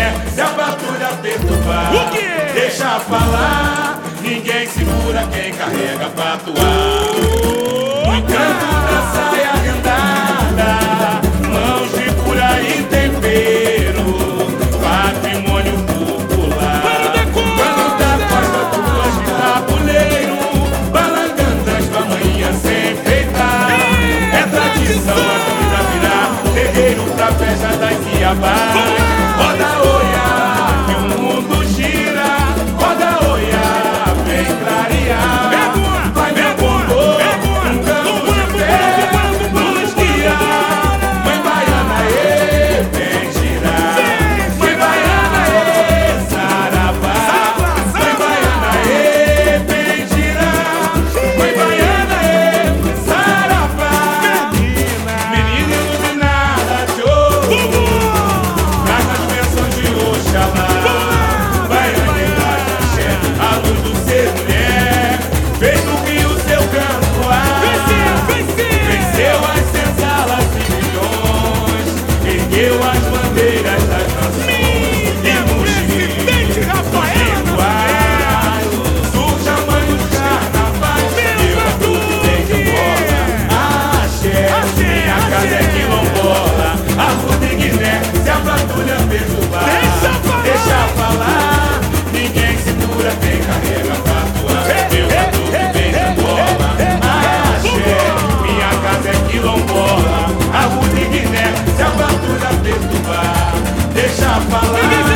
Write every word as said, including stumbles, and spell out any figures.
Guiné, se a patrulha perturbar, O quê? deixa falar, ninguém segura quem carrega pra atuar. No encanto da saia rendada, mãos de cura e tempero, patrimônio popular. Quando da costa tuas de tabuleiro, balangandas com a manhã sem enfeitar. É tradição a vida virar terreiro pra festa das Iabás. Roda oia, que o mundo gira, roda oia, vem clarear. Vai meu povo, um campo de fé, nos guiar. Mãe baiana, ê, vem girar. Mãe baiana, ê, saravá. Mãe baiana, ê, vem girar. Mãe baiana, ê, saravá. Menina iluminada, tchô, traga as bênçãos de Oxalá. Baiana e axé, a luz do ser mulher, fez do rio seu canto ar. Venceu as senzalas e milhões, ergueu as bandeiras das nações. E no Chile, surge a mãe dos carnavais, eu a tudo tem que bola. Axé, minha casa é quilombola, a rua de Guiné, se a patrulha perturbar, deixa falar, ninguém segura quem carrega pra atuar. Eu a tudo vem de bola. Axé, minha casa é quilombola, a rua de Guiné, se a patrulha perturbar, deixa falar.